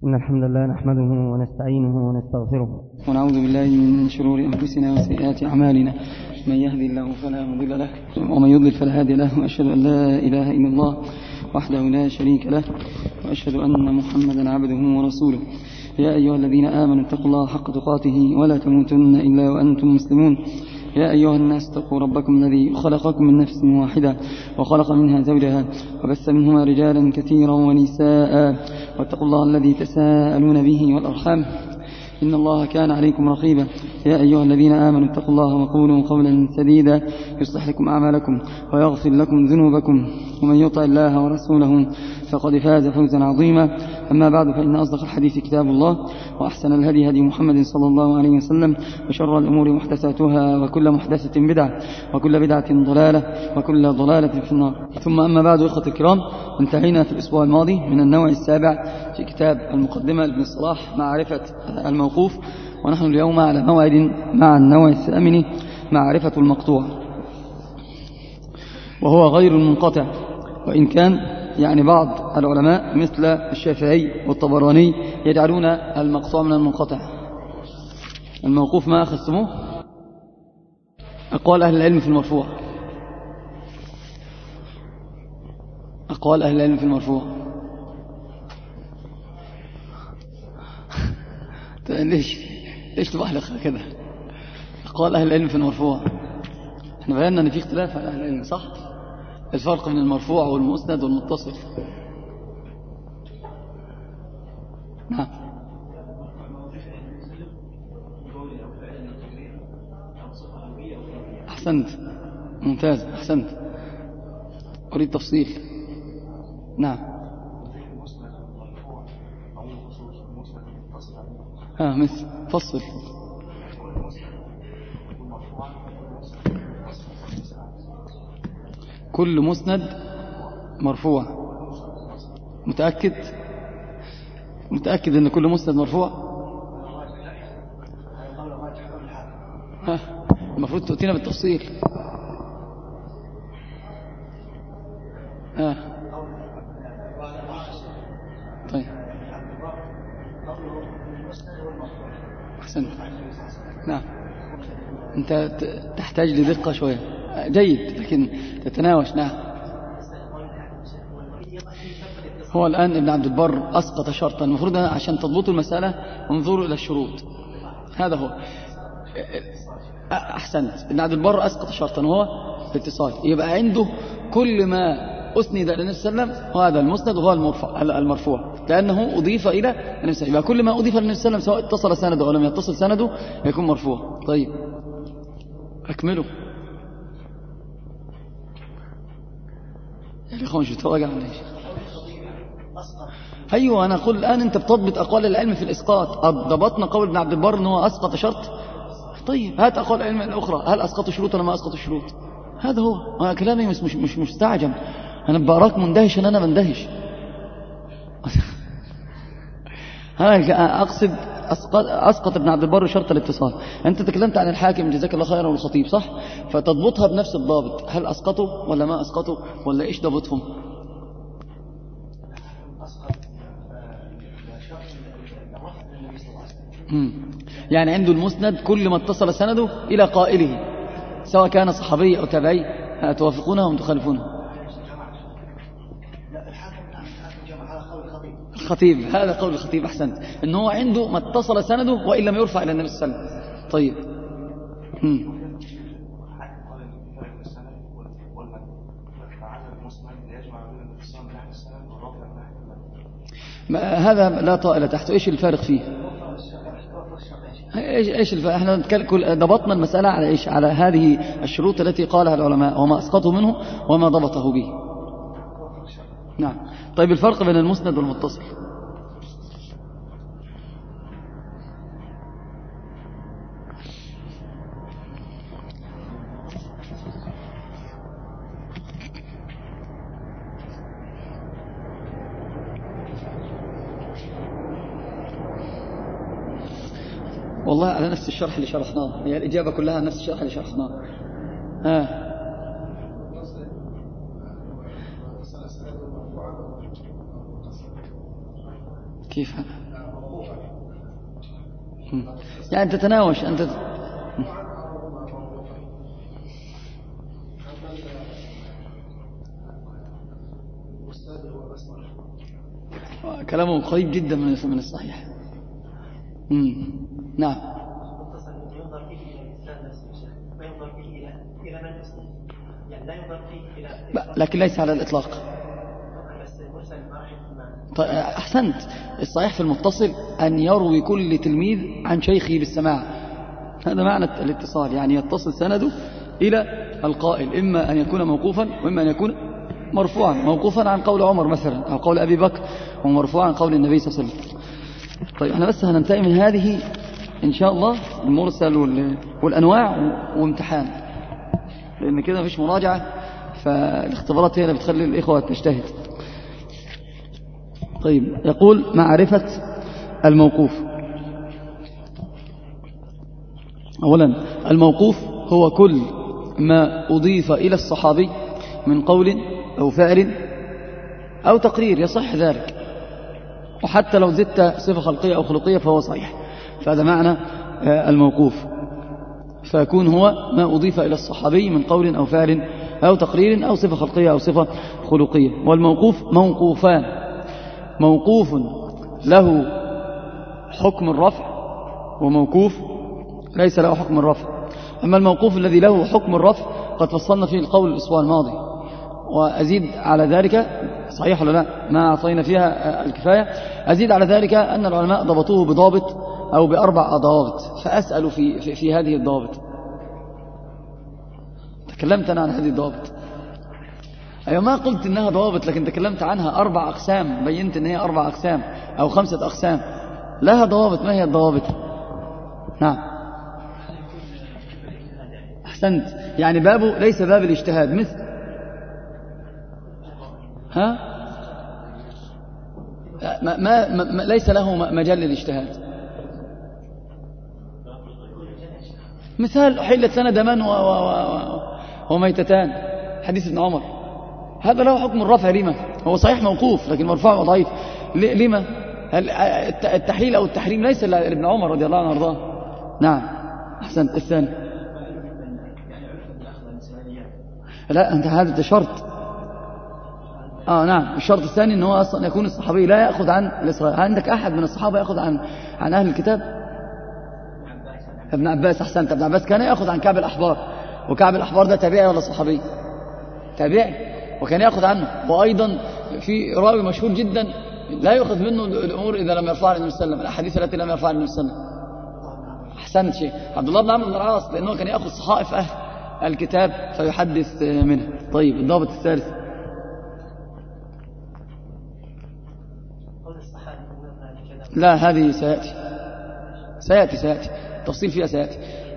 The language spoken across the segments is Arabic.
إن الحمد لله نحمده ونستعينه ونستغفره ونعوذ بالله من شرور أنفسنا وسيئات أعمالنا. من يهدي الله فلا مضل له ومن يضلل فلا هادي له، وأشهد أن لا إله إلا الله وحده لا شريك له، وأشهد أن محمدا عبده ورسوله. يا أيها الذين آمنوا اتقوا الله حق تقاته ولا تموتن إلا وأنتم مسلمون. يا أيها الناس اتقوا ربكم الذي خلقكم من نفس واحدة وخلق منها زوجها وبث منهما رجالا كثيرا ونساء، واتقوا الله الذي تساءلون به والأرحام إن الله كان عليكم رقيبا. يا أيها الذين آمنوا اتقوا الله وقولوا قولا سديدا يصلح لكم أعمالكم ويغفر لكم ذنوبكم، ومن يطع الله ورسوله فقد فاز فوزا عظيما. أما بعد، فإن أصدق الحديث كتاب الله، وأحسن الهدي هدي محمد صلى الله عليه وسلم، وشر الأمور محدثاتها، وكل محدثة بدعة، وكل بدعة ضلالة، وكل ضلالة في النار. ثم أما بعد، إخوة الكرام، انتهينا في الأسبوع الماضي من النوع السابع في كتاب المقدمة لابن الصلاح معرفة الموقوف، ونحن اليوم على موعد مع النوع الثامن معرفة المقطوع، وهو غير المنقطع. وإن كان بعض العلماء مثل الشافعي والطبراني يجعلون المقطوع من المنقطع. الموقوف ما أخذتموه؟ أقوال أهل العلم في المرفوع. أقوال أهل العلم في المرفوع. ليش تبحلق كده؟ أقوال أهل العلم في المرفوع. احنا بينا أن في اختلاف على أهل العلم، صح؟ الفرق بين المرفوع والمسند والمتصل. نعم. أحسنت، ممتاز، أحسنت. أريد تفصيل. نعم. مثل فصل. كل مسند مرفوع. متأكد أن كل مسند مرفوع؟ المفروض تؤتينا بالتفصيل. طيب، أحسنت. نعم، أنت تحتاج لدقة شوية. جيد، لكن تتناوش. نعم. هو الآن ابن عبد البر أسقط شرطا، المفروض عشان تضبطوا المسألة انظروا إلى الشروط. هذا هو. أحسنت. ابن عبد البر أسقط شرطا وهو الاتصال. يبقى عنده كل ما أسند إلى النبي صلى الله عليه وسلم وهذا المسند وهو المرفوع، لأنه أضيف إلى النبي صلى الله عليه وسلم. يبقى كل ما أضيف إلى النبي صلى الله عليه وسلم سواء اتصل سنده أو لم يتصل سنده يكون مرفوع. طيب، أكملوا. يا أخوان شو تراجع ولا إيش؟ أيوة، أنا أقول الآن أنت بتضبط أقوال العلم في الإسقاط. ضبطنا قول ابن عبد البر أنه أسقط شرط. طيب، هات أقوال العلم الأخرى، هل أسقطوا شروط ولا ما أسقطوا شروط؟ هذا هو. أنا كلامي مش مستعجم. أنا بقراك مندهش أنا بندهش. أنا أقصد أسقط ابن عبد البر شرط الاتصال. أنت تكلمت عن الحاكم جزاك الله خيرا والخطيب، صح؟ فتضبطها بنفس الضابط. هل أسقطوا ولا ما أسقطوا ولا إيش ضبطهم؟ يعني عنده المسند كل ما اتصل سنده إلى قائله سواء كان صحابي أو تابعي. توافقونه أم تخالفونه؟ الخطيب، هذا قول الخطيب. أحسنت، إنه هو عنده ما اتصل سنده وإن لم يرفع إلى النبي صلى الله عليه وسلم. طيب. هذا لا طائل تحته. إيش الفارق فيه؟ إيش الفارق؟ احنا ضبطنا المسألة على إيش؟ على هذه الشروط التي قالها العلماء وما أسقطوا منه وما ضبطه به. نعم. طيب، الفرق بين المسند والمتصل. والله على نفس الشرح اللي شرحناه، هي الإجابة كلها نفس الشرح اللي شرحناه. كيف هذا؟ يعني تتناوش أنت. كلامه قريب جدا من الصحيح. نعم. لكن ليس على الإطلاق. أحسنت. الصحيح في المتصل أن يروي كل تلميذ عن شيخه بالسماع، هذا معنى الاتصال، يعني يتصل سنده إلى القائل، إما أن يكون موقوفا وإما أن يكون مرفوعا. موقوفا عن قول عمر مثلا أو قول أبي بكر، ومرفوعا عن قول النبي صلى الله عليه وسلم. طيب احنا بس هننتهي من هذه إن شاء الله المرسل والأنواع وامتحان، لأن كده مفيش مراجعة، فالاختبارات هي اللي بتخلي الإخوة تجتهد. طيب يقول معرفة الموقوف. أولا الموقوف هو كل ما أضيف إلى الصحابي من قول أو فعل أو تقرير يصح ذلك، وحتى لو زدت صفة خلقية أو خلقية فهو صحيح. فهذا معنى الموقوف، فيكون هو ما أضيف إلى الصحابي من قول أو فعل أو تقرير أو صفة خلقية أو صفة خلقية. والموقوف موقوفان: موقوف له حكم الرفع، وموقوف ليس له حكم الرفع. أما الموقوف الذي له حكم الرفع قد فصلنا فيه القول الأسبوع الماضي، وأزيد على ذلك، صحيح ولا لا؟ ما أعطينا فيها الكفاية. أزيد على ذلك أن العلماء ضبطوه بضابط أو بأربع ضوابط، فأسأل في هذه الضوابط. تكلمت أنا عن هذه الضوابط. أيوة، ما قلت إنها ضوابط، لكن تكلمت عنها 4 أقسام، بينت إن هي 4 أقسام أو 5 أقسام لها ضوابط. ما هي الضوابط؟ نعم أحسنت. يعني بابه ليس باب الاجتهاد، مثل ما ليس له مجال للاجتهاد. مثال حلت لنا دمان وميتتان، حديث ابن عمر، هذا له حكم الرفع. لما هو صحيح موقوف لكن مرفوع وضعيف؟ لما التحليل أو التحريم ليس لابن عمر رضي الله عنه وارضاه. نعم أحسنت. الثاني لا، أنت هذا شرط. نعم، الشرط الثاني أنه أصلا يكون الصحابي لا يأخذ عن الإسرائيل. عندك أحد من الصحابة يأخذ عن أهل الكتاب؟ ابن عباس. أحسنت. ابن عباس كان يأخذ عن كعب الأحبار، وكعب الأحبار ده تابعي ولا صحابي؟ تابعي، وكان يأخذ عنه. وأيضا في راوي مشهور جدا لا يأخذ منه الأمور إذا لم يرفعها النبي صلى الله عليه وسلم، الأحاديث التي لم يرفعها النبي صلى الله عليه وسلم. أحسنت شيء عبد الله بن عمرو بن العاص، لأنه كان يأخذ صحائف أهل الكتاب فيحدث منها. طيب الضابط الثالث. لا، هذه سيأتي تفصيل فيها سيأتي.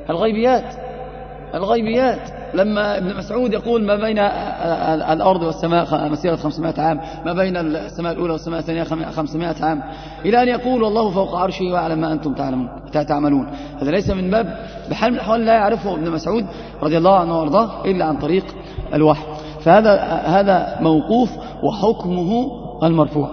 الغيبيات لما ابن مسعود يقول ما بين الأرض والسماء مسيرة 500 عام، ما بين السماء الأولى والسماء الثانية 500 عام، إلى أن يقول والله فوق عرشه ويعلم ما أنتم تعملون. هذا ليس من باب، بحال من الأحوال لا يعرفه ابن مسعود رضي الله عنه وارضاه إلا عن طريق الوحي. فهذا موقوف وحكمه المرفوع.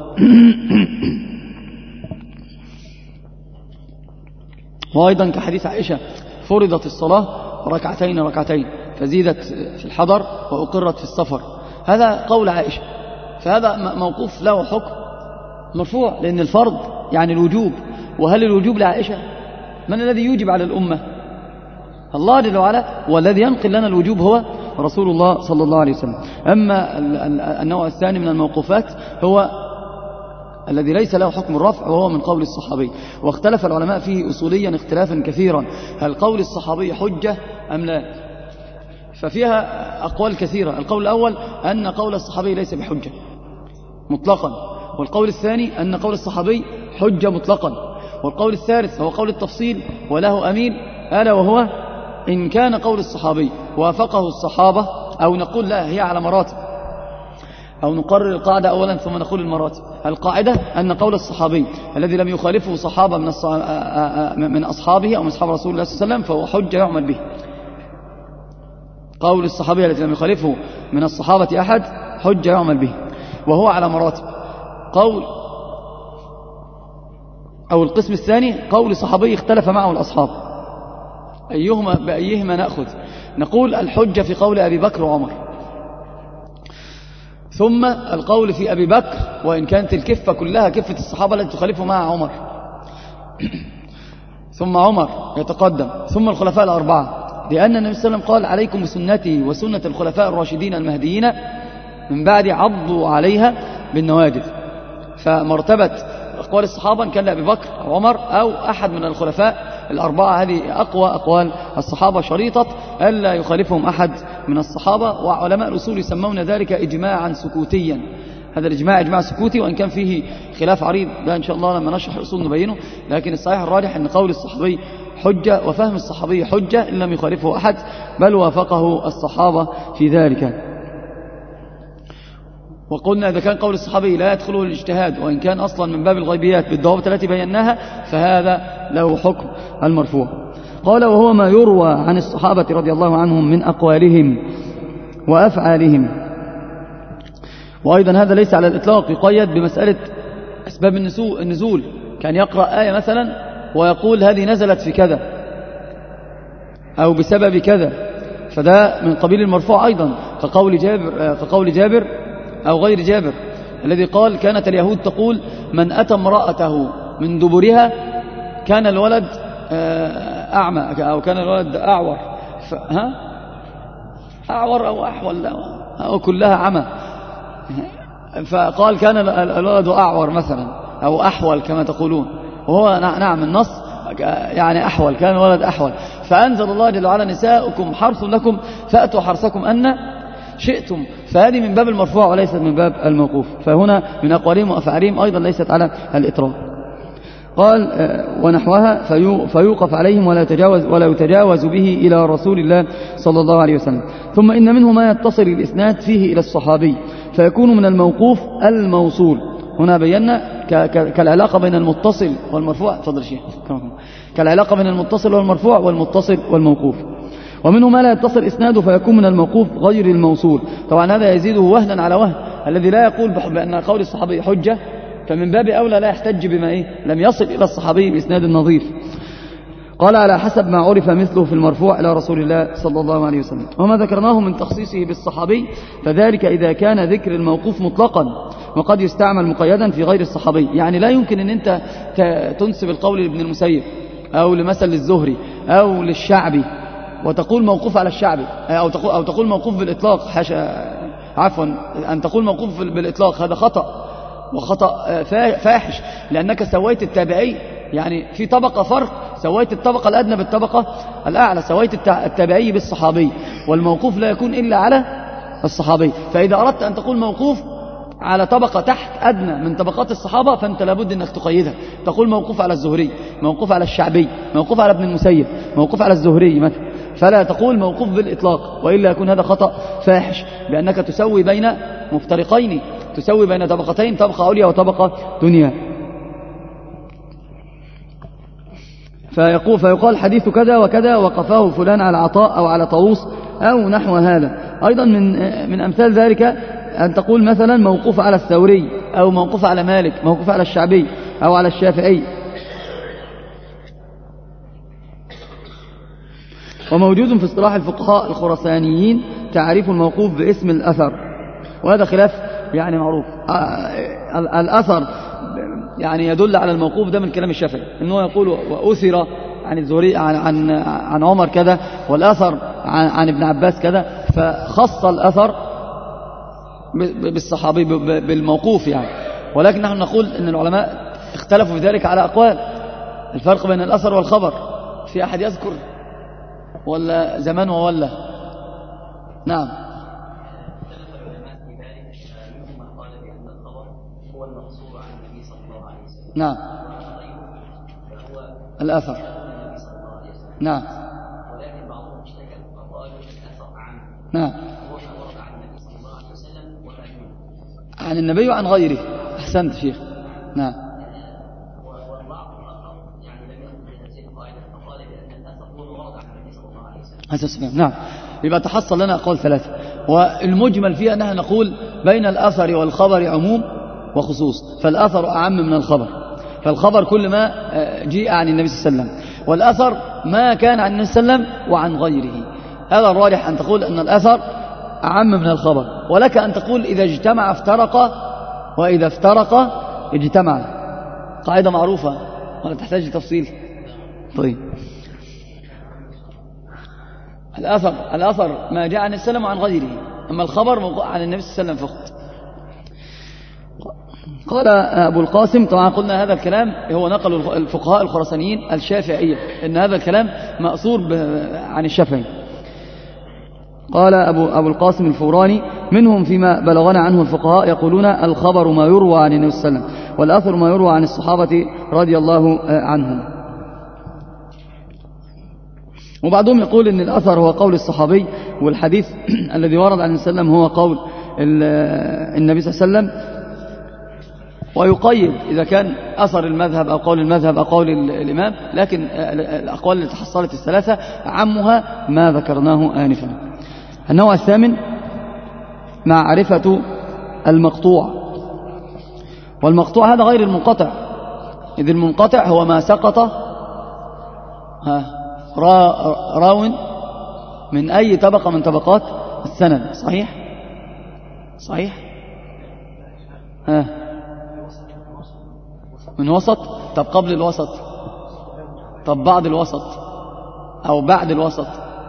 وأيضا كحديث عائشة: فرضت الصلاة ركعتين فزيدت في الحضر وأقرت في السفر. هذا قول عائشة، فهذا موقوف له حكم مرفوع، لأن الفرض يعني الوجوب. وهل الوجوب لعائشة؟ من الذي يوجب على الأمة؟ الله جل وعلا، والذي ينقل لنا الوجوب هو رسول الله صلى الله عليه وسلم. أما النوع الثاني من الموقوفات هو الذي ليس له حكم الرفع، وهو من قول الصحابي. واختلف العلماء فيه أصوليا اختلافا كثيرا، هل قول الصحابي حجة أم لا؟ ففيها أقوال كثيرة. القول الأول أن قول الصحابي ليس بحجة مطلقا، والقول الثاني أن قول الصحابي حجة مطلقا، والقول الثالث هو قول التفصيل وله أميل، ألا وهو إن كان قول الصحابي وافقه الصحابة، أو نقول لا، هي على مراتب، أو نقرر القاعدة أولا ثم نقول المراتب. القاعدة أن قول الصحابي الذي لم يخالفه صحابة من أصحابه أو من أصحاب رسول الله صلى الله عليه وسلم فهو حجة يعمل به. قول الصحابي الذي لم يخالفه من الصحابة أحد حجة يعمل به، وهو على مراتب. أو القسم الثاني قول صحابي اختلف معه الأصحاب، بأيهما نأخذ؟ نقول الحجة في قول أبي بكر وعمر، ثم القول في أبي بكر وإن كانت الكفة كلها كفة الصحابة التي تخالفه مع عمر، ثم عمر يتقدم، ثم الخلفاء الأربعة، لأن النبي صلى الله عليه وسلم قال عليكم بسنتي وسنة الخلفاء الراشدين المهديين من بعد عضوا عليها بالنواجذ. فمرتبة أقوال الصحابة كان لأبي بكر أو عمر أو أحد من الخلفاء الأربعة، هذه أقوى أقوال الصحابة شريطة ألا يخالفهم أحد من الصحابة. وعلماء الأصول يسمون ذلك إجماعا سكوتيا، هذا الإجماع إجماع سكوتي، وإن كان فيه خلاف عريض ده إن شاء الله لما نشرح الأصول نبينه، لكن الصحيح الراجح أن قول الصحابي حجة وفهم الصحابي حجة إن لم يخالفه أحد، بل وافقه الصحابة في ذلك. وقلنا إذا كان قول الصحابي لا يدخله الاجتهاد وإن كان أصلا من باب الغيبيات بالضوابط التي بيناها، فهذا له حكم المرفوع. قال وهو ما يروى عن الصحابة رضي الله عنهم من أقوالهم وأفعالهم. وأيضا هذا ليس على الإطلاق يقيد بمسألة أسباب النزول، كان يقرأ آية مثلا ويقول هذه نزلت في كذا أو بسبب كذا، فده من قبيل المرفوع أيضا، كقول جابر أو غير جابر الذي قال كانت اليهود تقول من أتى امرأته من دبرها كان الولد أعمى أو كان الولد أعور، أعور أو أحول أو كلها عمى، فقال كان الولد أعور مثلا أو أحول كما تقولون، وهو نعم النص يعني أحول، كان الولد أحول، فأنزل الله جل وعلا نساؤكم حرث لكم فأتوا حرثكم أن شئتم، فهذه من باب المرفوع وليست من باب الموقوف، فهنا من أقوالهم وأفعالهم أيضا ليست على الإطراء. قال ونحوها فيوقف عليهم ولا يتجاوز به إلى رسول الله صلى الله عليه وسلم. ثم إن منه ما يتصل الإسناد فيه إلى الصحابي فيكون من الموقوف الموصول. هنا بينا كالعلاقة بين المتصل والمرفوع، تفضل شيخ، كالعلاقة بين المتصل والمرفوع والمتصل والموقوف. ومنه ما لا يتصل إسناده فيكون من الموقوف غير الموصول. طبعا هذا يزيده وهنا على وهن، الذي لا يقول بأن قول الصحابي حجة فمن باب أولى لا يحتج بما لم يصل إلى الصحابي بإسناد نظيف. قال على حسب ما عرف مثله في المرفوع إلى رسول الله صلى الله عليه وسلم. وما ذكرناه من تخصيصه بالصحابي فذلك إذا كان ذكر الموقوف مطلقا، وقد يستعمل مقيدا في غير الصحابي. يعني لا يمكن أن أنت تنسب القول لابن المسيب أو لمثل للزهري أو للشعبي وتقول موقوف على الشعبي، أو تقول موقوف بالإطلاق، عفوا أن تقول موقوف بالإطلاق هذا خطأ، وخطأ فاحش، لأنك سويت التابعي، يعني في طبقة فرق، سويت الطبقة الأدنى بالطبقة الأعلى، سويت التابعي بالصحابي، والموقوف لا يكون إلا على الصحابي. فإذا أردت أن تقول موقوف على طبقة تحت أدنى من طبقات الصحابة فأنت لابد أنك تقيدها، تقول موقوف على الزهري، موقوف على الشعبي، موقوف على ابن المسيب، موقوف على الزهري مثلا، فلا تقول موقوف بالإطلاق، وإلا يكون هذا خطأ فاحش، بأنك تسوي بين مفترقين، تسوي بين طبقتين، طبقة عليا وطبقة دنيا. فيقال حديث كذا وكذا وقفاه فلان على عطاء أو على طاووس أو نحو هذا. أيضا من أمثال ذلك أن تقول مثلا موقوف على الثوري أو موقوف على مالك، موقوف على الشعبي أو على الشافعي. وموجود في اصطلاح الفقهاء الخراسانيين تعريف الموقوف باسم الأثر، وهذا خلاف يعني معروف. الأثر يعني يدل على الموقوف، ده من كلام الشافعي أنه يقول وأثر عن الزهري عن عمر كذا، والأثر عن ابن عباس كذا، فخص الأثر بالصحابي بالموقوف يعني. ولكن نحن نقول أن العلماء اختلفوا في ذلك على أقوال، الفرق بين الأثر والخبر. في أحد يذكر ولا زمان وولا؟ نعم. نعم الأثر، نعم، ولكن بعضهم اشتكى وقال الأثر عن، نعم، عن النبي وعن غيره. أحسنت شيخ، نعم. والبعض الآخر يعني لم يأخذ بهذه القاعدة فقال بأن الأثر هو ورد عن النبي صلى الله عليه وسلم. نعم، يبقى تحصل لنا أقوال ثلاثة، والمجمل فيها أنها نقول بين الأثر والخبر عموم وخصوص، فالأثر أعم من الخبر. فالخبر كل ما جاء عن النبي صلى الله عليه وسلم، والأثر ما كان عن النبي صلى الله عليه وسلم وعن غيره. هذا الراجح أن تقول أن الأثر أعم من الخبر، ولك أن تقول إذا اجتمع افترق وإذا افترق اجتمع. قاعدة معروفة ولا تحتاج لتفصيل؟ طيب، الأثر ما جاء عن السلام وعن غيره، أما الخبر موقع عن النبي صلى الله عليه وسلم فقط. قال أبو القاسم، طبعا قلنا هذا الكلام هو نقل الفقهاء الخراسانيين الشافعية، إن هذا الكلام مأثور عن الشافعي. قال أبو القاسم الفوراني: منهم فيما بلغنا عنه الفقهاء يقولون الخبر ما يروى عن النبي صلى الله عليه وسلم، والأثر ما يروى عن الصحابة رضي الله عنهم. وبعضهم يقول إن الأثر هو قول الصحابي، والحديث الذي ورد عن النبي صلى الله عليه وسلم هو قول النبي صلى الله عليه وسلم، ويقيد إذا كان أثر المذهب أو قول المذهب أو قول الإمام، لكن الأقوال التي تحصلت الثلاثة عمها ما ذكرناه آنفا. النوع الثامن معرفة المقطوع، والمقطوع هذا غير المنقطع، إذ المنقطع هو ما سقط راو من أي طبقة من طبقات السند. صحيح؟ صحيح؟ من وسط؟ طب قبل الوسط؟ طب بعد الوسط أو بعد الوسط؟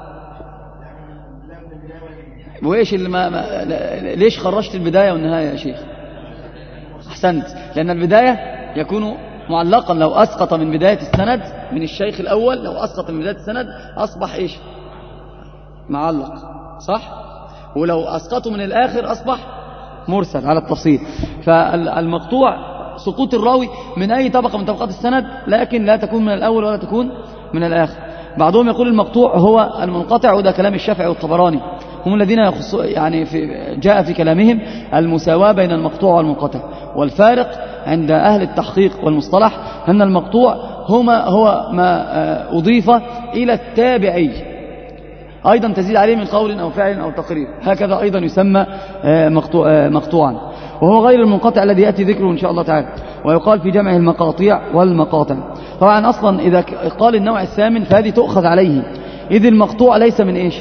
وإيش اللي ليش خرجت البداية والنهاية يا شيخ؟ أحسنت، لأن البداية يكون معلقا، لو أسقط من بداية السند من الشيخ الأول، لو أسقط من بداية السند أصبح إيش؟ معلق، صح؟ ولو أسقطه من الآخر أصبح مرسل على التفصيل. فالمقطوع سقوط الراوي من أي طبقة من طبقات السند، لكن لا تكون من الأول ولا تكون من الآخر. بعضهم يقول المقطوع هو المنقطع، وده كلام الشافعي والطبراني، هم الذين يعني جاء في كلامهم المساواة بين المقطوع والمنقطع. والفارق عند أهل التحقيق والمصطلح أن المقطوع هو ما أضيف إلى التابعي، أيضا تزيد عليه من قول أو فعل أو تقرير، هكذا أيضا يسمى مقطوعا، وهو غير المنقطع الذي يأتي ذكره إن شاء الله تعالى، ويقال في جمع المقاطيع والمقاطع. طبعا أصلا إذا قال النوع الثامن فهذه تؤخذ عليه، إذ المقطوع ليس من إيش؟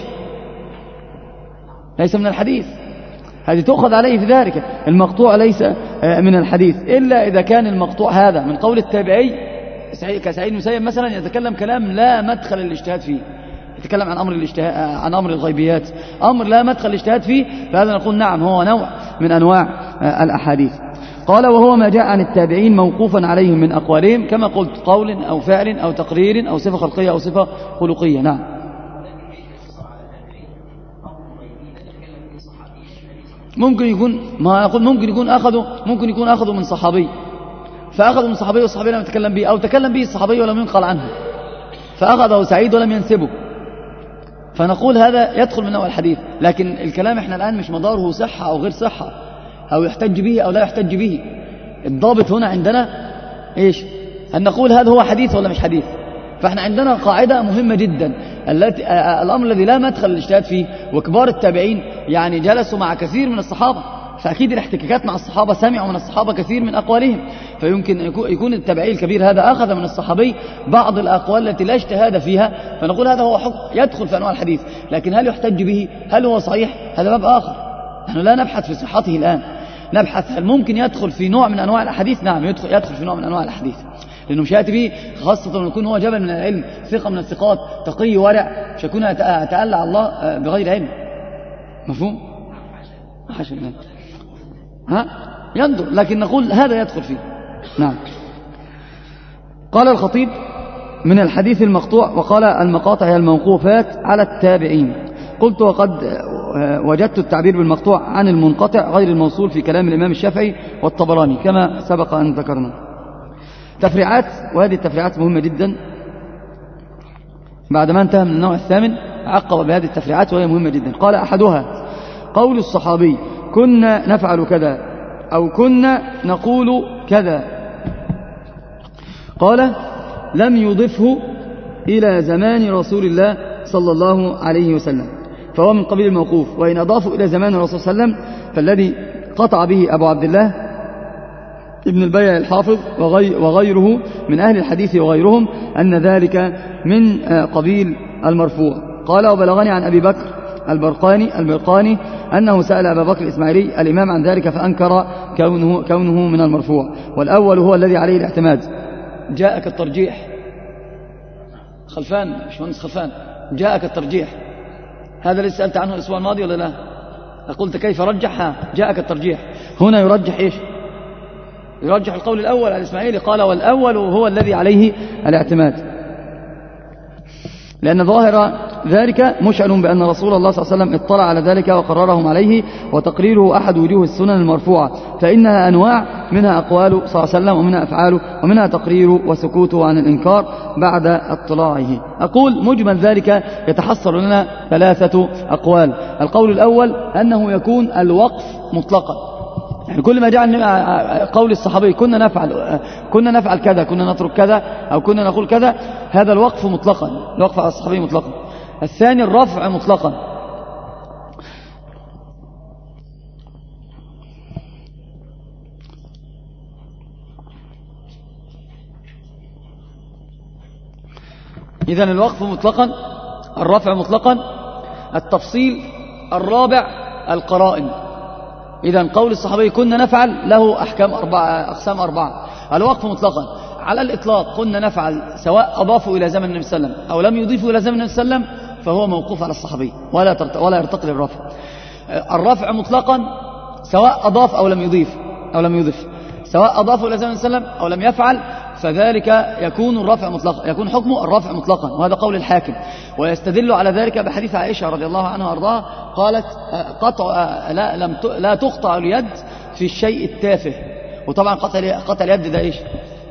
ليس من الحديث، هذه تؤخذ عليه في ذلك. المقطوع ليس من الحديث إلا إذا كان المقطوع هذا من قول التابعي كسعيد المسيب مثلا، يتكلم كلام لا مدخل الاجتهاد فيه، يتكلم عن أمر الغيبيات، أمر لا مدخل الاجتهاد فيه، فهذا نقول نعم هو نوع من أنواع الأحاديث. قال وهو ما جاء عن التابعين موقوفا عليهم من أقوالهم، كما قلت قول أو فعل أو تقرير أو صفة خلقية أو صفة خلقية. نعم. ممكن يكون ما أقول ممكن يكون أخذوا من صحابي، فأخذوا من صحابي والصحابي لم يتكلم به، أو تكلم به الصحابي ولم ينقل عنه فأخذه سعيد ولم ينسبه، فنقول هذا يدخل من نوع الحديث. لكن الكلام احنا الآن مش مداره صحة أو غير صحة، أو يحتج به أو لا يحتج به. الضابط هنا عندنا إيش؟ أن نقول هذا هو حديث ولا مش حديث. فاحنا عندنا قاعدة مهمة جدا، الأمر الذي لا مدخل الاجتهاد فيه، وكبار التابعين يعني جلسوا مع كثير من الصحابة، فأكيد الاحتكاكات مع الصحابة سمعوا من الصحابة كثير من أقوالهم، فيمكن يكون التابعي الكبير هذا أخذ من الصحابي بعض الأقوال التي لا اجتهاد فيها، فنقول هذا هو حكم يدخل في أنواع الحديث. لكن هل يحتج به؟ هل هو صحيح؟ هذا باب آخر، نحن لا نبحث في صحته الآن، نبحث هل ممكن يدخل في نوع من أنواع الأحاديث. نعم يدخل في نوع من أنواع الحديث، لأنه مش يأتي به، خاصة لما يكون هو جبل من العلم، ثقة من الثقات، تقي ورع، مش يكون يتألى على الله بغير علم. مفهوم؟ ينظر، لكن نقول هذا يدخل فيه. نعم. قال الخطيب من الحديث المقطوع، وقال المقاطع هي الموقوفات على التابعين. قلت وقد وجدت التعبير بالمقطوع عن المنقطع غير الموصول في كلام الإمام الشافعي والطبراني كما سبق أن ذكرنا. تفريعات، وهذه التفريعات مهمة جدا. بعدما انتهى من النوع الثامن عقب بهذه التفريعات وهي مهمة جدا. قال أحدها قول الصحابي كنا نفعل كذا أو كنا نقول كذا، قال لم يضفه إلى زمان رسول الله صلى الله عليه وسلم، فهو من قبيل الموقوف. وإن أضافوا إلى زمان الرسول صلى الله عليه وسلم فالذي قطع به أبو عبد الله ابن البيع الحافظ وغيره من أهل الحديث وغيرهم أن ذلك من قبيل المرفوع. قال وبلغني عن أبي بكر البرقاني أنه سأل أبا بكر الإسماعيلي الإمام عن ذلك فأنكر كونه من المرفوع، والأول هو الذي عليه الاعتماد. جاءك الترجيح خلفان، باشمهندس خلفان، جاءك الترجيح، هذا اللي سألت عنه الأسبوع الماضي ولا لا؟ قلت كيف رجح؟ جاءك الترجيح، هنا يرجح إيش؟ يرجح القول الأول على الإسماعيلي. قال والأول هو الذي عليه الاعتماد، لأن ظاهر ذلك مشعر بأن رسول الله صلى الله عليه وسلم اطلع على ذلك وقررهم عليه، وتقريره أحد وجوه السنن المرفوعة، فإنها أنواع، منها أقوال صلى الله عليه وسلم ومنها أفعاله ومنها تقرير وسكوته عن الإنكار بعد اطلاعه. أقول مجمل ذلك يتحصل لنا 3 أقوال. القول الأول أنه يكون الوقف مطلقا، يعني كل ما جاء قول الصحابي كنا نفعل كذا، كنا نترك كذا، أو كنا نقول كذا، هذا الوقف مطلقا، الوقف على الصحابي مطلقا. الثاني الرفع مطلقا، إذن الوقف مطلقا، الرفع مطلقا. التفصيل الرابع القرائن. إذن قول الصحابي كنا نفعل له أقسام 4. الوقف مطلقا على الإطلاق كنا نفعل، سواء أضافوا إلى زمن النبي صلى الله عليه وسلم أو لم يضيفوا إلى زمن النبي صلى الله عليه وسلم، فهو موقوف على الصحابي ولا يرتقي للرفع. الرفع مطلقا سواء أضاف أو لم يضيف، سواء أضافوا إلى زمن النبي صلى الله عليه وسلم أو لم يفعل، فذلك يكون الرفع مطلقا، يكون حكمه الرفع مطلقا، وهذا قول الحاكم. ويستدل على ذلك بحديث عائشة رضي الله عنها وارضاها، قالت لا تقطع اليد في الشيء التافه. وطبعا قطع اليد ده إيش؟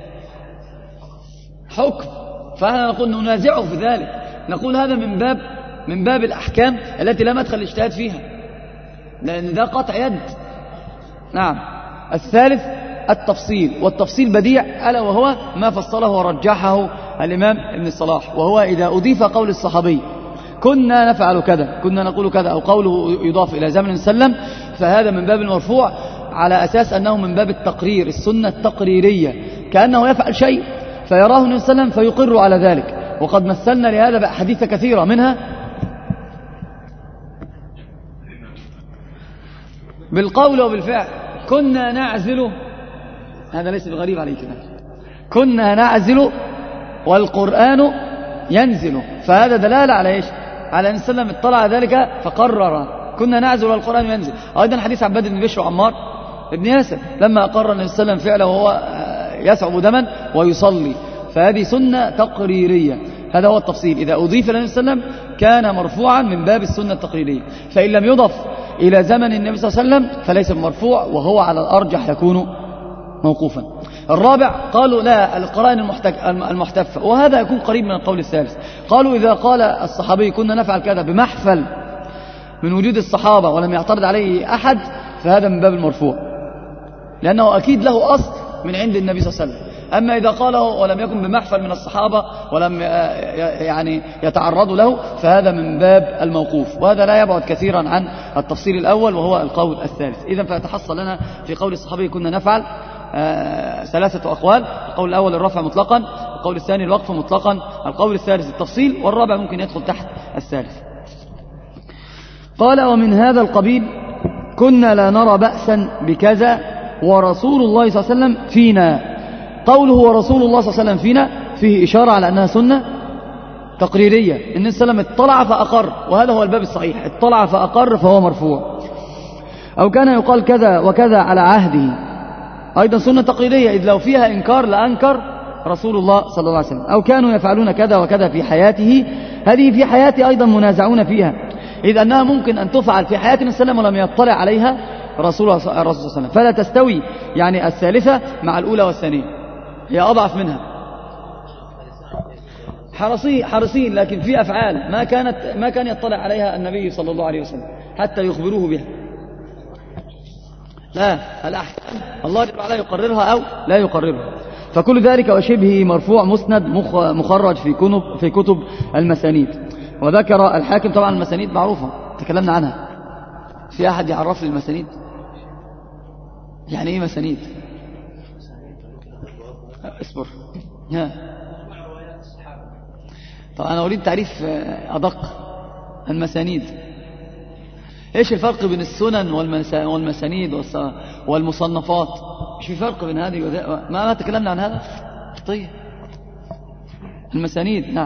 حكم. فاحنا نقول ننازعه في ذلك، نقول هذا من باب الأحكام التي لا مدخل الاجتهاد فيها، لأن ده قطع يد. نعم. الثالث التفصيل، والتفصيل بديع، ألا وهو ما فصله ورجحه الإمام ابن الصلاح، وهو إذا أضيف قول الصحابي كنا نفعل كذا، كنا نقول كذا، أو قوله يضاف إلى زمن سلم، فهذا من باب المرفوع، على أساس أنه من باب التقرير، السنة التقريرية، كأنه يفعل شيء فيراه النبي صلى الله عليه وسلم فيقر على ذلك. وقد مثلنا لهذا بأحاديث كثيرة، منها بالقول وبالفعل. كنا نعزل، هذا ليس بغريب عليك، كنا نعزل والقرآن ينزل، فهذا دلالة على إيش؟ على أن النبي اطلع على ذلك فقرر كنا نعزل والقرآن ينزل. أيضا حديث عباد بن بشر وعمار بن ياسر لما أقر النبي صلى الله عليه وسلم فعله وهو يسعب دما ويصلي، فهذه سنة تقريرية. هذا هو التفصيل، إذا أضيف إلى النبي صلى الله عليه وسلم كان مرفوعا من باب السنة التقريرية، فإن لم يضف إلى زمن النبي صلى الله عليه وسلم فليس بمرفوع، وهو على الأرجح يكون موقوفا. الرابع قالوا لا، القرائن المحتفة، وهذا يكون قريب من القول الثالث. قالوا إذا قال الصحابي كنا نفعل كذا بمحفل من وجود الصحابة ولم يعترض عليه أحد، فهذا من باب المرفوع، لأنه أكيد له أصل من عند النبي صلى الله عليه وسلم. أما إذا قاله ولم يكن بمحفل من الصحابة ولم يعني يتعرضوا له، فهذا من باب الموقوف، وهذا لا يبعد كثيرا عن التفصيل الأول وهو القول الثالث. إذن فيتحصل لنا في قول الصحابي كنا نفعل 3 أقوال. القول الأول الرفع مطلقا، القول الثاني الوقف مطلقا، القول الثالث التفصيل، والرابع ممكن يدخل تحت الثالث. قال ومن هذا القبيل كنا لا نرى بأسا بكذا ورسول الله صلى الله عليه وسلم فينا. قوله ورسول الله صلى الله عليه وسلم فينا فيه إشارة على أنها سنة تقريرية. النبي صلى الله عليه وسلم اطلع فأقر، وهذا هو الباب الصحيح، اطلع فأقر فهو مرفوع. أو كان يقال كذا وكذا على عهده، أيضا سنة تقريرية، إذ لو فيها إنكار لأنكر رسول الله صلى الله عليه وسلم. أو كانوا يفعلون كذا وكذا في حياته، هذه في حياته أيضا منازعون فيها، إذ أنها ممكن أن تفعل في حياة النبي صلى الله عليه وسلم ولم يطلع عليها رسول الله صلى الله عليه وسلم، فلا تستوي يعني الثالثة مع الأولى والثانية، هي أضعف منها. حريصين، لكن في أفعال ما كان يطلع عليها النبي صلى الله عليه وسلم حتى يخبروه بها. لا، الأحكام الله جل وعلا يقررها أو لا يقررها. فكل ذلك وشبه مرفوع مسند مخرج في كتب المسانيد. وذكر الحاكم، طبعا المسانيد معروفة تكلمنا عنها. في أحد يعرف لي المسانيد؟ يعني إيه مسانيد؟ اصبر. طب أنا أريد تعريف أدق المسانيد. إيش الفرق بين السنن والمسانيد والمصنفات؟ إيش في فرق بين هذه وذا؟ ما تكلمنا عن هذا؟ طيب المسانيد نعم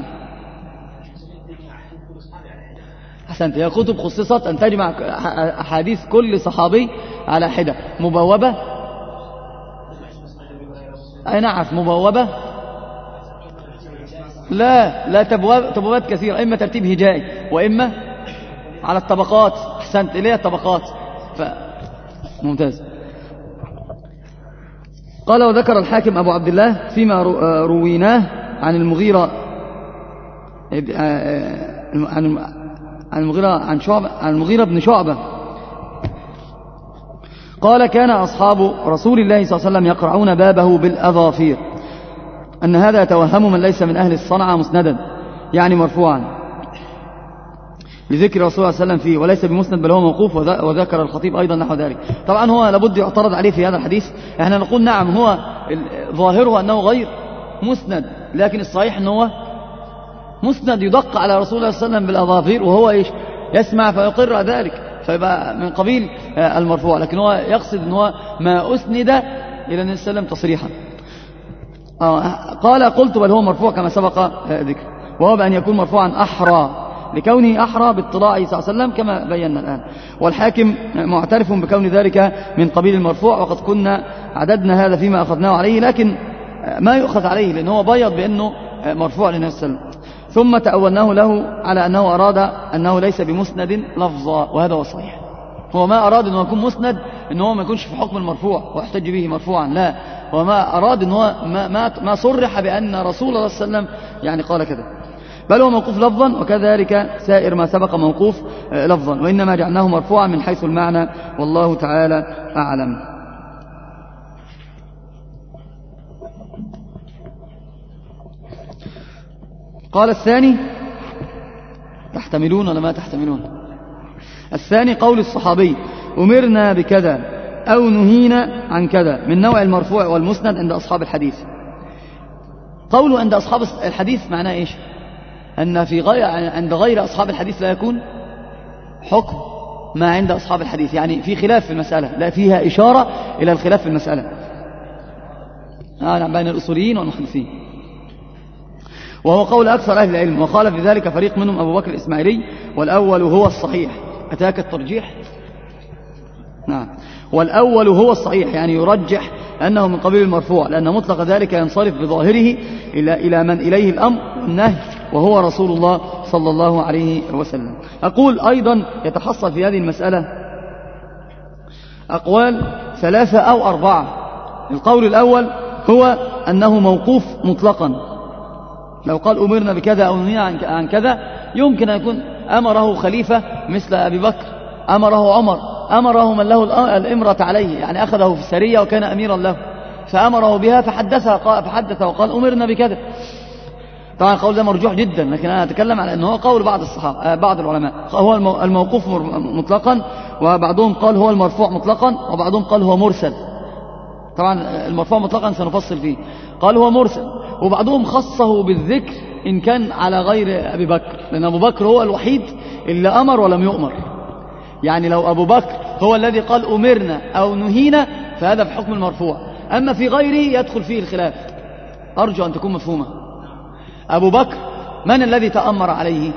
أحسنت. هي كتب خصصت أن تجمع أحاديث كل صحابي على حدة مبوبة. أي نعم مبوبة. لا تبوابات كثيرة، إما ترتيب هجائي وإما على الطبقات. أحسنت إليه الطبقات. ممتاز. قال وذكر الحاكم أبو عبد الله فيما رويناه عن المغيرة عن المغيرة بن شعبة قال كان أصحاب رسول الله صلى الله عليه وسلم يقرعون بابه بالأظافير، أن هذا يتوهم من ليس من أهل الصنعة مسندا يعني مرفوعا لذكر رسول الله صلى الله عليه وسلم فيه، وليس بمسند بل هو موقوف. وذكر الخطيب أيضا نحو ذلك. طبعا هو لابد يعترض عليه في هذا الحديث. احنا نقول نعم هو ظاهره أنه غير مسند، لكن الصحيح أنه مسند يدق على رسول الله صلى الله عليه وسلم بالأظافير، وهو إيش يسمع فيقر ذلك، فيبقى من قبيل المرفوع. لكن هو يقصد أنه ما أسند إلى النبي صلى الله عليه وسلم تصريحا. قال قلت بل هو مرفوع كما سبق ذكر، وهو بأن يكون مرفوعا أحرى لكونه أحرى باطلاعه صلى الله عليه وسلم كما بينا الآن. والحاكم معترف بكون ذلك من قبيل المرفوع، وقد كنا عددنا هذا فيما أخذناه عليه، لكن ما يؤخذ عليه لأنه هو بيض بأنه مرفوع للنبي صلى الله عليه وسلم. ثم تأولناه له على أنه أراد أنه ليس بمسند لفظا، وهذا هو الصحيح. هو ما أراد أنه يكون مسند أنه ما يكونش في حكم المرفوع ويحتج به مرفوعا، لا، هو ما أراد أنه ما صرح بأن رسول الله صلى الله عليه وسلم يعني قال كذا، بل هو موقوف لفظا، وكذلك سائر ما سبق موقوف لفظا، وإنما جعلناه مرفوعا من حيث المعنى، والله تعالى أعلم. قال الثاني تحتملون ولا ما تحتملون؟ الثاني قول الصحابي أمرنا بكذا أو نهينا عن كذا من نوع المرفوع والمسند عند أصحاب الحديث. قوله عند أصحاب الحديث معناه إيش؟ أن عند غير أصحاب الحديث لا يكون حكم ما عند أصحاب الحديث، يعني في خلاف في المسألة، لا فيها إشارة إلى الخلاف في المسألة بين الأصوليين والمحدثين، وهو قول أكثر أهل العلم. وقال في ذلك فريق منهم أبو بكر الإسماعيلي، والأول هو الصحيح. أتاك الترجيح؟ نعم، والأول هو الصحيح، يعني يرجح أنه من قبيل المرفوع، لأن مطلق ذلك ينصرف بظاهره إلى من إليه الأمر والنهي، وهو رسول الله صلى الله عليه وسلم. أقول أيضا يتحصل في هذه المسألة أقوال 3 أو 4. القول الأول هو أنه موقوف مطلقا، لو قال أمرنا بكذا أو نهينا عن كذا يمكن أن يكون أمره خليفة مثل أبي بكر، أمره عمر، أمره من له الإمرة عليه، يعني أخذه في السرية وكان أميرا له فأمره بها فحدث وقال أمرنا بكذا. طبعا القول ده مرجوح جدا، لكن أنا أتكلم على أنه قول بعض الصحابة بعض العلماء هو الموقوف مطلقا، وبعضهم قال هو المرفوع مطلقا، وبعضهم قال هو مرسل. طبعا المرفوع مطلقا سنفصل فيه، قال هو مرسل، وبعضهم خصه بالذكر إن كان على غير أبي بكر، لأن أبو بكر هو الوحيد اللي أمر ولم يؤمر. يعني لو أبو بكر هو الذي قال أمرنا أو نهينا فهذا في حكم المرفوع، أما في غيره يدخل فيه الخلاف. أرجو أن تكون مفهومة. أبو بكر من الذي تأمر عليه؟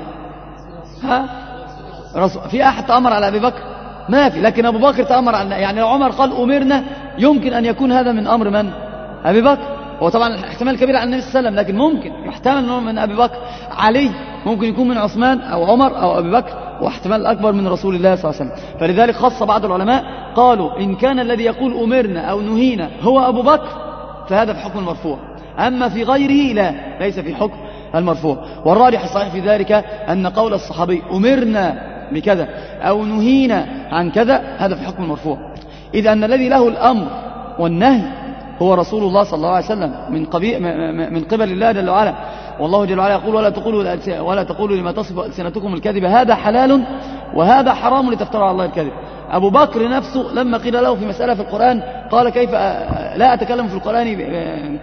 في أحد تأمر على أبي بكر؟ ما في، لكن أبو بكر تأمر على، يعني لو عمر قال أمرنا يمكن أن يكون هذا من أمر من؟ أبي بكر. وطبعا احتمال كبير عن النبي صلى الله عليه وسلم، لكن ممكن يحتمل أنه من أبي بكر. علي ممكن يكون من عثمان أو عمر أو أبي بكر، واحتمال أكبر من رسول الله صلى الله عليه وسلم. فلذلك خص بعض العلماء قالوا إن كان الذي يقول أمرنا أو نهينا هو أبو بكر فهذا في حكم المرفوع، أما في غيره لا، ليس في حكم المرفوع. والراجح الصحيح في ذلك أن قول الصحابي أمرنا بكذا أو نهينا عن كذا هذا في حكم المرفوع، إذ أن الذي له الأمر والنهي هو رسول الله صلى الله عليه وسلم من قبل الله جل وعلا. والله جل وعلا يقول ولا تقولوا لما تصف ألسنتكم الكذب هذا حلال وهذا حرام لتفتروا على الله الكذب. أبو بكر نفسه لما قيل له في مسألة في القرآن قال كيف لا أتكلم في القرآن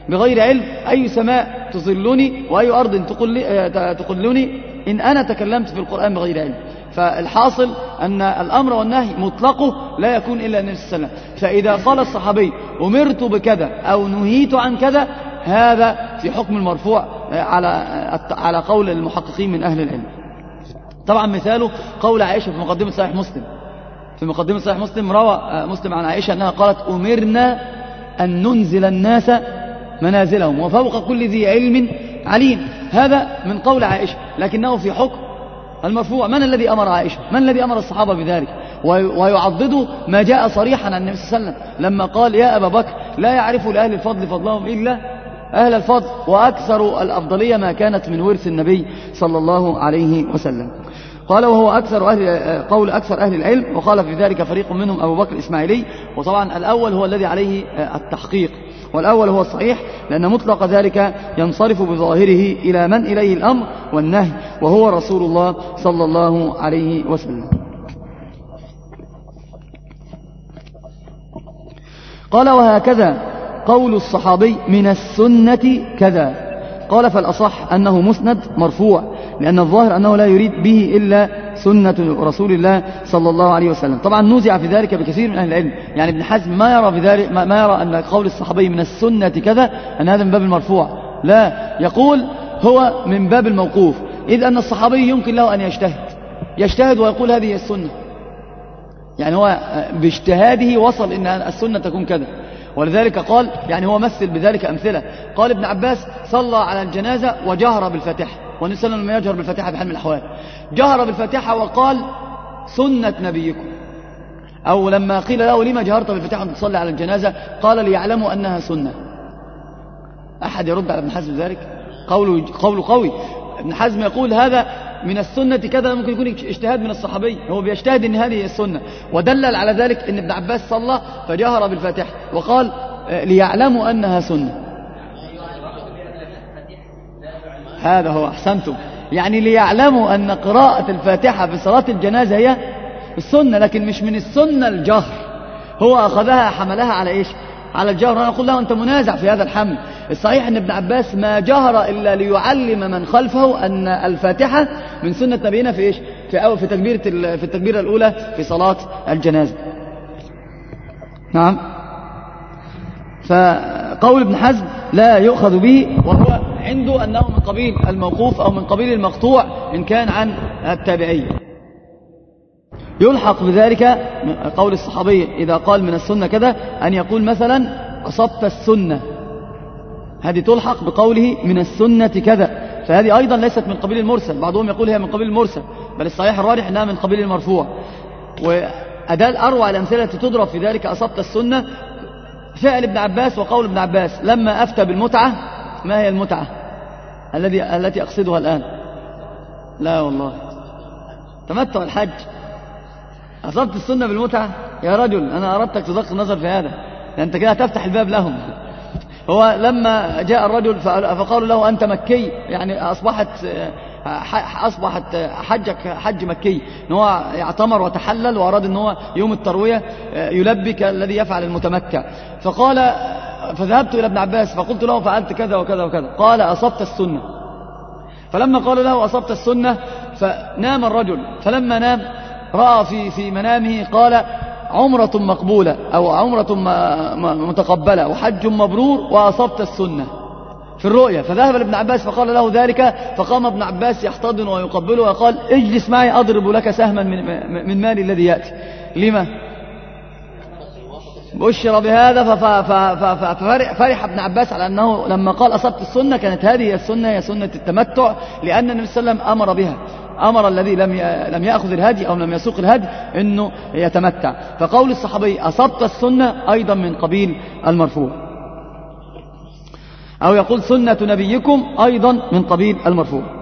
بغير علم، أي سماء تظلني وأي أرض تقلني إن أنا تكلمت في القرآن بغير علم. فالحاصل أن الأمر والنهي مطلقه لا يكون إلا النبي صلى الله عليه وسلم. فإذا قال الصحابي أمرت بكذا أو نهيت عن كذا، هذا في حكم المرفوع على قول المحققين من أهل العلم. طبعا مثاله قول عائشة في مقدمة صحيح مسلم. في مقدمة صحيح مسلم روى مسلم عن عائشة أنها قالت أمرنا أن ننزل الناس منازلهم وفوق كل ذي علم عليم. هذا من قول عائشة، لكنه في حكم المرفوع. من الذي أمر عائشة؟ من الذي أمر الصحابة بذلك؟ ويعضد ما جاء صريحا عن النبي صلى الله عليه وسلم لما قال يا أبا بكر لا يعرف لأهل الفضل فضلهم إلا أهل الفضل، وأكثر الأفضلية ما كانت من ورث النبي صلى الله عليه وسلم. قال وهو قول أكثر أهل العلم، وقال في ذلك فريق منهم أبو بكر الإسماعيلي. وطبعا الأول هو الذي عليه التحقيق، والأول هو الصحيح، لأن مطلق ذلك ينصرف بظاهره إلى من إليه الأمر والنهي، وهو رسول الله صلى الله عليه وسلم. قال وهكذا قول الصحابي من السنة كذا. قال فالأصح أنه مسند مرفوع، لأن الظاهر أنه لا يريد به إلا سنة رسول الله صلى الله عليه وسلم. طبعا نزع في ذلك بكثير من أهل العلم، يعني ابن حزم ما يرى بذلك، ما يرى أن قول الصحابي من السنة كذا أن هذا من باب المرفوع، لا، يقول هو من باب الموقوف، إذ أن الصحابي يمكن له أن يجتهد ويقول هذه السنة، يعني هو باجتهاده وصل إن السنة تكون كذا. ولذلك قال، يعني هو مثل بذلك أمثلة. قال ابن عباس صلى على الجنازة وجهر بالفاتحة، والنبي صلى الله عليه وسلم يجهر بالفاتحة بحال من الأحوال، جهر بالفاتحة وقال سنة نبيكم. أو لما قيل له لما جهرت بالفاتحة وانت تصلي على الجنازة، قال ليعلموا أنها سنة. أحد يرد على ابن حزم ذلك؟ قول قوي. ابن حزم يقول هذا من السنة كذا، ممكن يكون اجتهاد من الصحابي، هو بيجتهد ان هذه السنة، ودلل على ذلك ان ابن عباس صلى فجهر بالفاتحة وقال ليعلموا أنها سنة. هذا هو، أحسنتم، يعني ليعلموا أن قراءة الفاتحة في صلاة الجنازة هي السنة، لكن مش من السنة الجهر. هو أخذها حملها على إيش؟ على الجهر. أنا أقول له أنت منازع في هذا الحمل. الصحيح أن ابن عباس ما جهر إلا ليعلم من خلفه أن الفاتحة من سنة نبينا في إيش؟ في التكبيرة الأولى في صلاة الجنازة. نعم. فقول ابن حزم لا يؤخذ به، وهو عنده أنه من قبيل الموقوف أو من قبيل المقطوع إن كان عن التابعي. يلحق بذلك قول الصحابي إذا قال من السنة كذا أن يقول مثلا أصبت السنة، هذه تلحق بقوله من السنة كذا، فهذه أيضا ليست من قبيل المرسل. بعضهم يقول هي من قبيل المرسل، بل الصحيح الراجح أنها من قبيل المرفوع. وأدال أروع الأمثلة تضرب في ذلك أصبت السنة فعل ابن عباس وقول ابن عباس لما أفتى بالمتعة. ما هي المتعة التي أقصدها الآن؟ لا والله، تمتع الحج. أصبت السنة بالمتعة يا رجل، أنا أردتك تدق النظر في هذا، لأنت كده تفتح الباب لهم. هو لما جاء الرجل فقالوا له أنت مكي، يعني أصبحت حجك حج مكي، إن هو يعتمر وتحلل وأراد إن هو يوم التروية يلبي كالذي يفعل المتمتع. فقال فذهبت إلى ابن عباس فقلت له فعلت كذا وكذا وكذا، قال أصبت السنة. فلما قال له أصبت السنة فنام الرجل، فلما نام رأى في منامه قال عمرة مقبولة أو عمرة متقبلة وحج مبرور وأصبت السنة في الرؤيا. فذهب لابن عباس فقال له ذلك، فقام ابن عباس يحتضن ويقبله وقال اجلس معي أضرب لك سهما من مالي الذي يأتي. لما بشر بهذا؟ ففرح ابن عباس على أنه لما قال أصبت السنة كانت هذه السنة هي سنة التمتع، لأن النبي صلى الله عليه وسلم أمر بها، أمر الذي لم يأخذ الهدي أو لم يسوق الهدي أنه يتمتع. فقول الصحابي أصبت السنة أيضا من قبيل المرفوع، أو يقول سنة نبيكم أيضا من قبيل المرفوع.